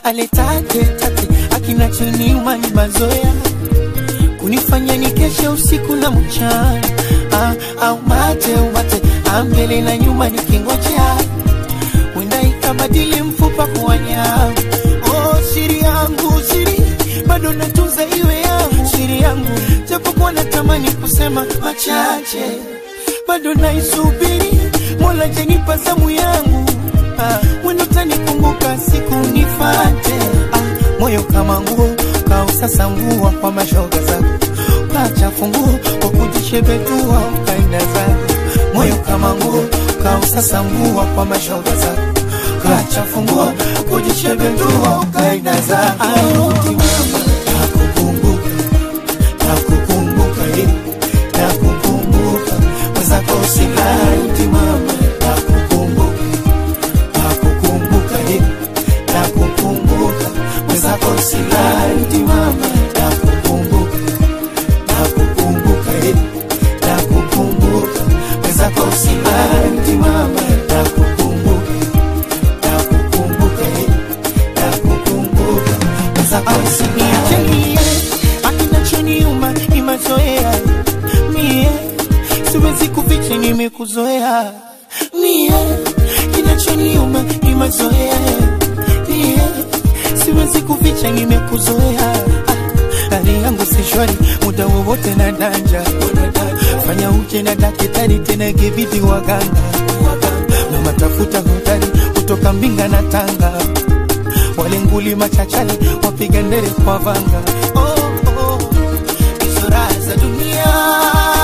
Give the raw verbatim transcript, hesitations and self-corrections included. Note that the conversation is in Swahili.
aletate tate akina chini umani mazoea kunifanya nikeshe usiku na mchana. Ah, au mate umate ambele na nyuma nikingojea wenda ikabadili mfupa kuwa nyama. Oh siri yangu siri bado natunza iwe yangu siri yangu japokuwa natamani kusema machache bado naisubiri Mola jenipa zamu yangu. Ah, wendo tanikumbuka siku nifate. Ah, moyo kama nguo kausasa nguo kwa mashoga zako kacha funguo kwa kujishebetua ukaenda zako. Moyo kama nguo kausasa nguo kwa mashoga zako kacha funguo kujishebetua ukaenda zako. Arudi mama nakukumbuka nakukumbuka ye nakukumbuka wazako silai mama nakukumbuka nakukumbuka ye nakukumbuka wazako silai mama nakukumbuka nakukumbuka ye nakukumbuka wazako silai mama nakukumbuka nakukumbuka ye nakukumbuka wazako silai akina choni uma ni mazoea mie siwezi kuficha nimekuzoea mie kinachoniuma ni mazoea mie siwezi kuficha nimekuzoea. Hali yangu si shwari muda wowote na danja fanya uje na daktari tena kibidi waganga mama tafuta hodari kutoka Mbinga na Tanga wale nguli machachali wapiga ndere kwa vanga. Oh oh isora za dunia